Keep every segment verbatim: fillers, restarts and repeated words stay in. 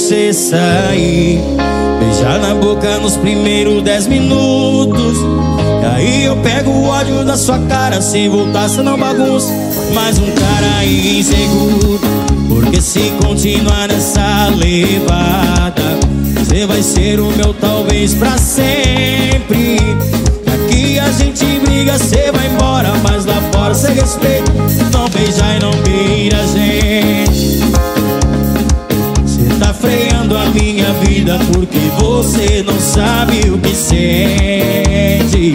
você sair, beijar na boca nos primeiros dez minutos. E aí eu pego o ódio da sua cara, se voltar cê não bagunça. Mais um cara inseguro, porque se continuar nessa levada, cê vai ser o meu talvez pra sempre. Aqui a gente briga, cê vai embora, mas lá fora cê respeita. Não beija e não beira a gente. Cê tá freando a minha vida porque você não sabe o que sente.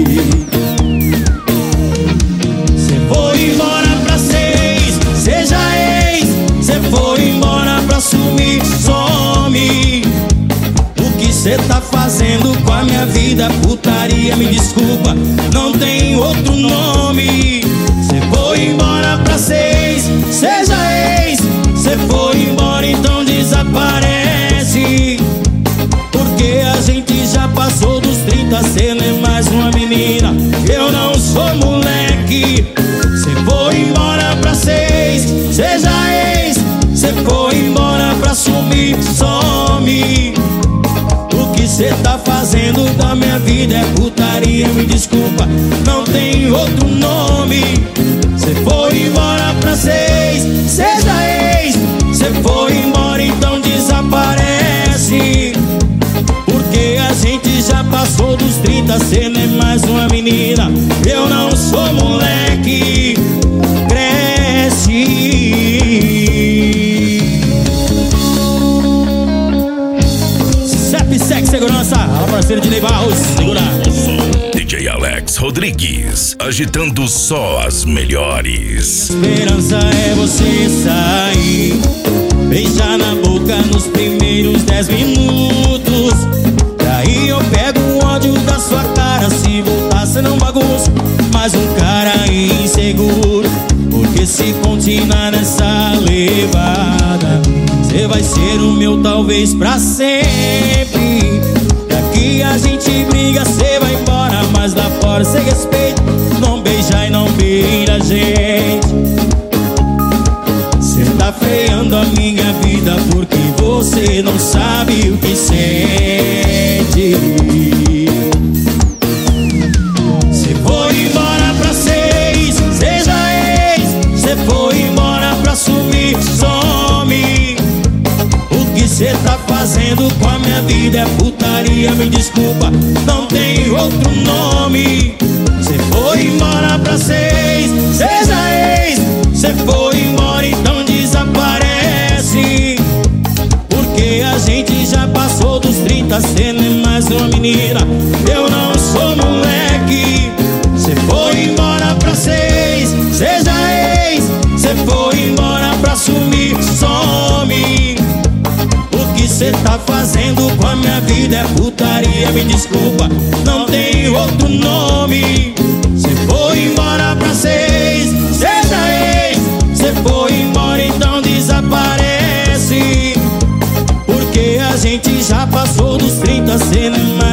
Cê foi embora pra seis, seja ex. Cê foi embora pra sumir, some. O que cê tá fazendo com a minha vida? Putaria, me desculpa, não tem outro nome. Cê foi embora pra seis, seja ex. Cê foi embora, então desaparece. Porque a gente já passou dos trinta, cê não é mais uma menina, eu não sou moleque. Cê foi embora pra seis, seja ex. Cê foi embora pra sumir, some. O que cê tá fazendo da minha vida é putaria, me desculpa, não tem outro nome. Cê foi embora pra seis, seja ex. Cê foi embora, então desaparece. Porque a gente já passou dos trinta, cê não é mais uma menina, eu não sou moleque. Cresce. Segue segurança, alô parceiro de Ney Barros, segura. D J Alex Rodrigues, agitando só as melhores. Esperança é você sair, beijar na boca nos primeiros dez minutos. E aí eu pego o ódio da sua cara, se voltar cê não bagunça. Mais um cara inseguro, porque se continuar nessa levada, cê vai ser o meu talvez pra sempre. Daqui a gente briga, cê vai embora, mas lá fora cê respeita. Não beija e não beira a gente. Cê tá freando a minha vida porque você não sabe o que sente. Cê foi embora pra seis, seja ex. Cê foi embora pra sumir, some. O que cê tá fazendo com a minha vida é putaria, me desculpa, não tem outro nome. Cê foi embora pra seis, seja ex. Cê foi embora, então desaparece. Porque a gente já passou dos trinta, cê não é mais uma menina, eu não sou moleque. Cê foi embora pra seis, seja ex. Cê foi embora pra sumir, some. O que cê tá fazendo com a minha vida é putaria, me desculpa, não tem outro nome. Cê foi embora pra seis, seja ex. Cê foi embora, então desaparece. Porque a gente já passou dos trinta, cê não é mais